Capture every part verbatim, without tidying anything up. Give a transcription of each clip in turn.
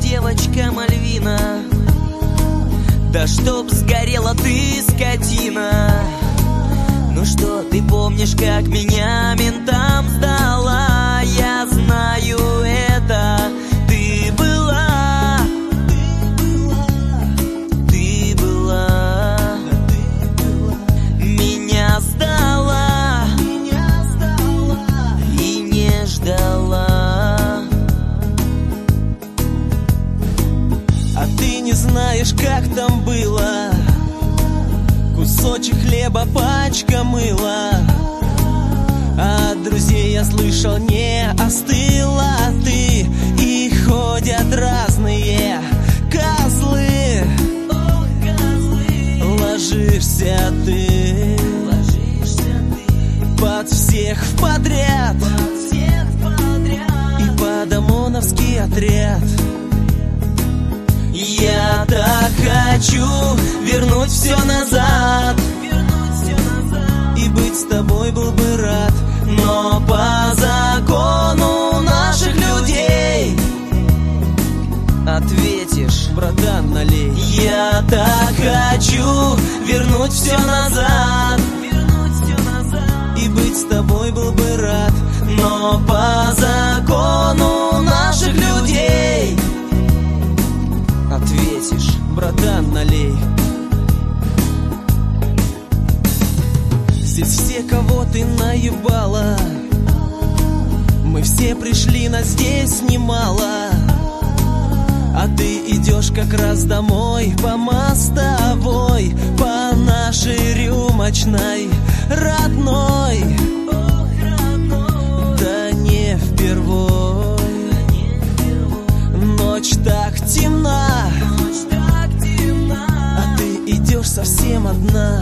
девочка Мальвина. Да чтоб сгорела ты, скотина. Ну что, ты помнишь, как меня ментам сдала? Я знаю это. Ты была, ты была, меня сдала и не ждала. А ты не знаешь, как там было. Кусочек хлеба, пачка мыла. А от друзей я слышал, не остыла ты. И ходят разные козлы. Ложишься ты под всех в подряд и под ОМОНовский отряд. Я так хочу вернуть все назад, и быть с тобой был бы рад. Но по закону наших людей ответишь, братан, налей. Я так хочу вернуть все назад, и быть с тобой был бы рад. Но по закону наших людей ответишь, братан, налей. Здесь все, кого ты наебала, мы все пришли, нас здесь немало. А ты идешь как раз домой по мостовой, по нашей рюмочной родной. Да не впервой, ночь так темна, а ты идешь совсем одна.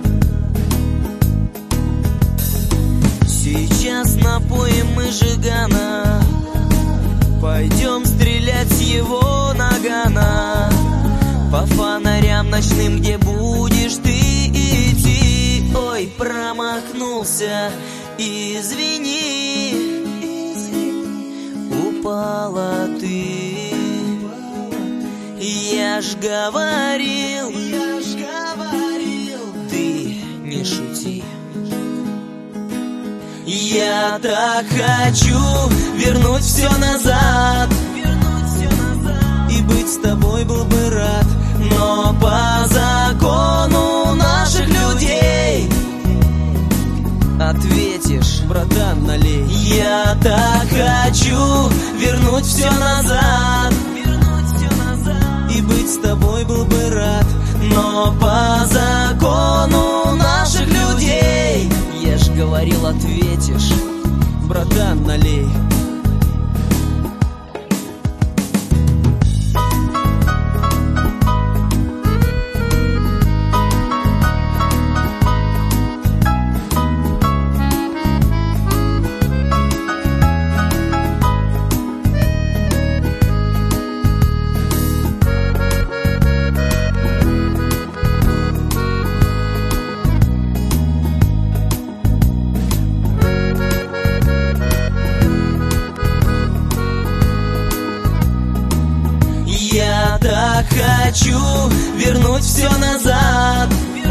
Сейчас напоим мы Жигана, пойдем стрелять с его нагана. По фонарям ночным, где будешь ты идти. Ой, промахнулся, извини, упала ты. Я ж говорил, я ж говорил, ты не шути. Я так хочу вернуть все назад, и быть с тобой был бы рад. Но по закону наших людей ответишь, братан, налей. Я так хочу вернуть все назад, и быть с тобой был бы рад. Но по закону наших людей, я ж говорил, ответишь, братан, налей. Я так хочу вернуть все назад,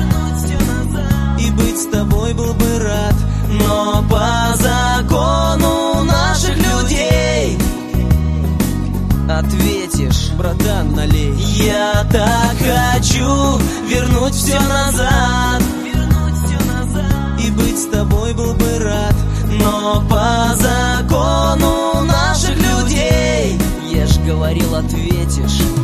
и быть с тобой был бы рад. Но по закону наших людей ответишь, братан, налей. Я так хочу вернуть все назад, и быть с тобой был бы рад. Но по закону наших людей, я ж говорил, ответишь.